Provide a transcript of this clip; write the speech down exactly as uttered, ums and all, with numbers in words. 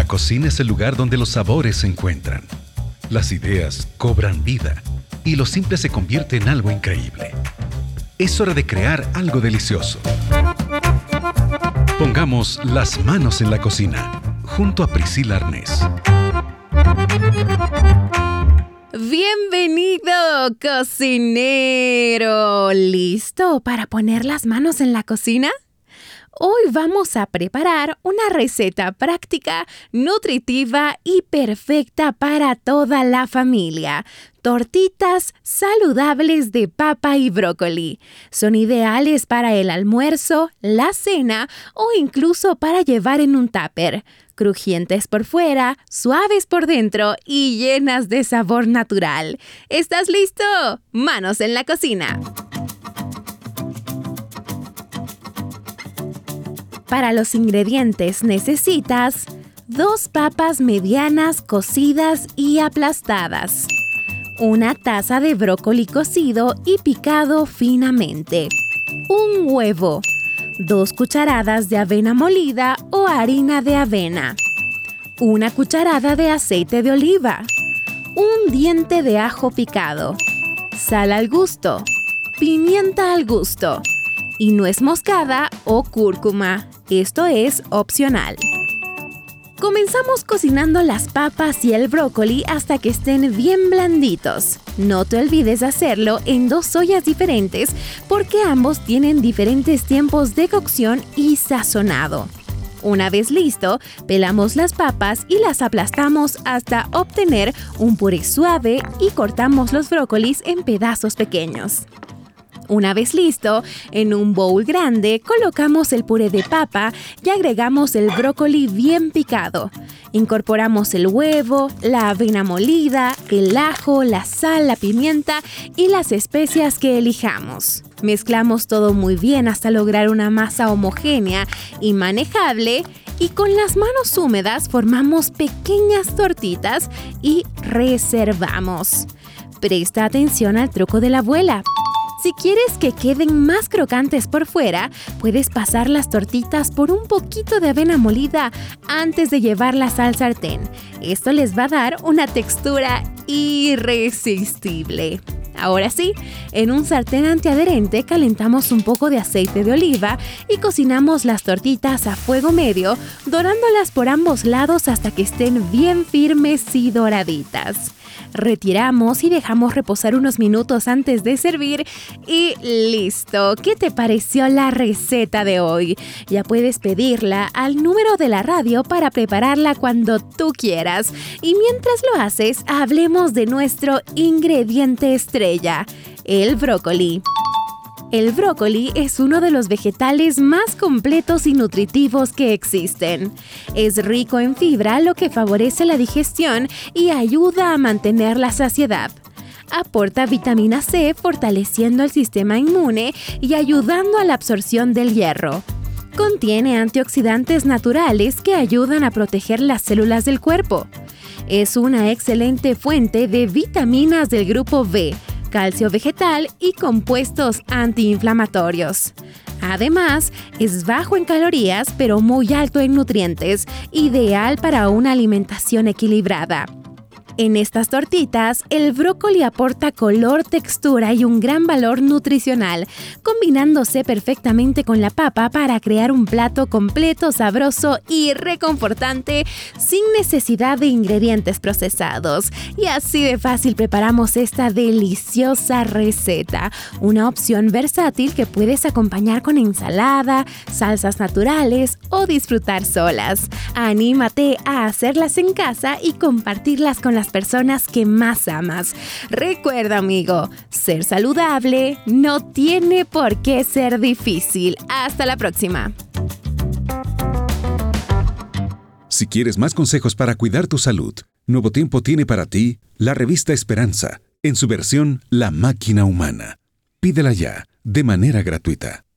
cocina es el lugar donde los sabores se encuentran. Las ideas cobran vida y lo simple se convierte en algo increíble. Es hora de crear algo delicioso. Pongamos las manos en la cocina, junto a Priscila Arnés. ¡Bienvenido, cocinero! ¿Listo para poner las manos en la cocina? Hoy vamos a preparar una receta práctica, nutritiva y perfecta para toda la familia. Tortitas saludables de papa y brócoli. Son ideales para el almuerzo, la cena o incluso para llevar en un tupper. Crujientes por fuera, suaves por dentro y llenas de sabor natural. ¿Estás listo? ¡Manos en la cocina! Para los ingredientes necesitas dos papas medianas cocidas y aplastadas, una taza de brócoli cocido y picado finamente, un huevo, dos cucharadas de avena molida o harina de avena, una cucharada de aceite de oliva, un diente de ajo picado, sal al gusto, pimienta al gusto y nuez moscada o cúrcuma. Esto es opcional. Comenzamos cocinando las papas y el brócoli hasta que estén bien blanditos. No te olvides de hacerlo en dos ollas diferentes porque ambos tienen diferentes tiempos de cocción y sazonado. Una vez listo, pelamos las papas y las aplastamos hasta obtener un puré suave y cortamos los brócolis en pedazos pequeños. Una vez listo, en un bowl grande colocamos el puré de papa y agregamos el brócoli bien picado. Incorporamos el huevo, la avena molida, el ajo, la sal, la pimienta y las especias que elijamos. Mezclamos todo muy bien hasta lograr una masa homogénea y manejable y con las manos húmedas formamos pequeñas tortitas y reservamos. Presta atención al truco de la abuela. Si quieres que queden más crocantes por fuera, puedes pasar las tortitas por un poquito de avena molida antes de llevarlas al sartén. Esto les va a dar una textura irresistible. Ahora sí, en un sartén antiadherente calentamos un poco de aceite de oliva y cocinamos las tortitas a fuego medio, dorándolas por ambos lados hasta que estén bien firmes y doraditas. Retiramos y dejamos reposar unos minutos antes de servir y ¡listo! ¿Qué te pareció la receta de hoy? Ya puedes pedirla al número de la radio para prepararla cuando tú quieras. Y mientras lo haces, hablemos de nuestro ingrediente estrella, el brócoli. El brócoli es uno de los vegetales más completos y nutritivos que existen. Es rico en fibra, lo que favorece la digestión y ayuda a mantener la saciedad. Aporta vitamina C, fortaleciendo el sistema inmune y ayudando a la absorción del hierro. Contiene antioxidantes naturales que ayudan a proteger las células del cuerpo. Es una excelente fuente de vitaminas del grupo B, calcio vegetal y compuestos antiinflamatorios. Además, es bajo en calorías pero muy alto en nutrientes, ideal para una alimentación equilibrada. En estas tortitas, el brócoli aporta color, textura y un gran valor nutricional, combinándose perfectamente con la papa para crear un plato completo, sabroso y reconfortante sin necesidad de ingredientes procesados. Y así de fácil preparamos esta deliciosa receta, una opción versátil que puedes acompañar con ensalada, salsas naturales o disfrutar solas. Anímate a hacerlas en casa y compartirlas con las personas que más amas. Recuerda, amigo, ser saludable no tiene por qué ser difícil. Hasta la próxima. Si quieres más consejos para cuidar tu salud, Nuevo Tiempo tiene para ti la revista Esperanza, en su versión La Máquina Humana. Pídela ya, de manera gratuita.